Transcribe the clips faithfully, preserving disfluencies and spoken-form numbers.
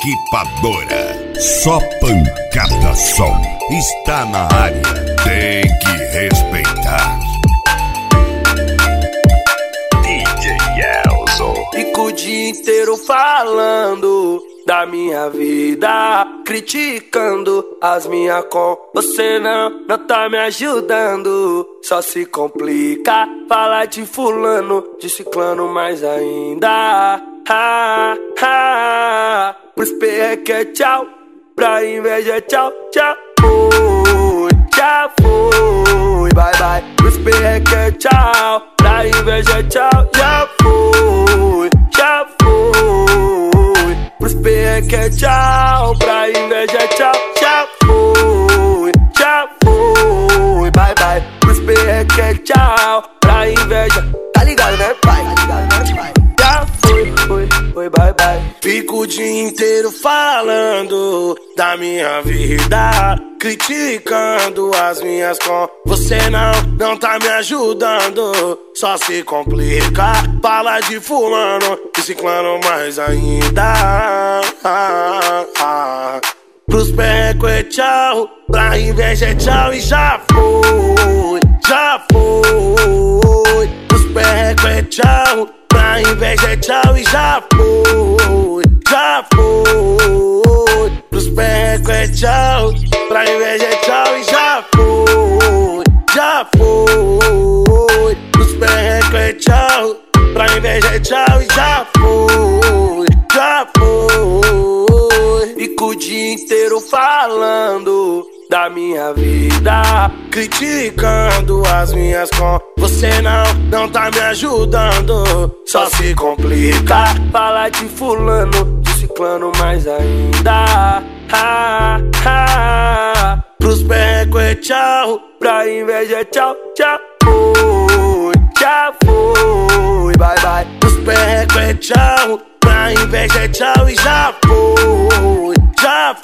Equipadora, só pancada som. Está na área, tem que respeitar. D J Elzo. Fico o dia inteiro falando da minha vida, criticando as minhas com. Você não, não tá me ajudando, só se complica. Falar de fulano, de ciclano mais ainda. Ha, ha. Pros perreque é tchau, pra inveja é tchau, tchau. Foi, já foi, bye bye. Pros perreque é tchau, pra inveja é tchau, já foi, já foi. Pros perreque é tchau, pra inveja é tchau, já foi, já foi, bye bye. Pros perreque é tchau, pra inveja, tá ligado né pai? Tá ligado né pai? Já foi, foi, foi, bye bye. Fico o dia inteiro falando da minha vida, criticando as minhas com. Você não, não tá me ajudando, só se complica. Fala de fulano, de ciclano mais ainda. Ah, ah. Pros perreco é tchau, pra inveja é tchau e já foi, já foi. Pros perreco é tchau, pra inveja é tchau e já foi, já foi. Pros perreco é tchau, pra inveja é tchau e já foi, já foi. Pros perreco é tchau, pra inveja é tchau e já foi, já foi. Fico o dia inteiro falando da minha vida, criticando as minhas com. Você não, não tá me ajudando, só se complica. Falar de fulano, de ciclano mais ainda. Ha, ha. Pros perreco é tchau, pra inveja é tchau, tchau. Foi, já foi, bye bye. Pros perreco é tchau, pra inveja é tchau e já foi, já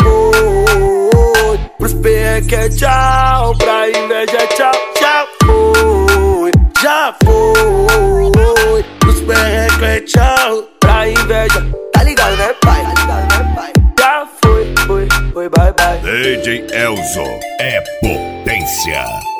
foi. Pros perreque é tchau, pra inveja é tchau, já foi, já foi. Pros perreque é tchau, pra inveja, tá ligado né pai? Tá ligado né pai? Já foi, foi, foi, bye bye. D J Elzo é potência.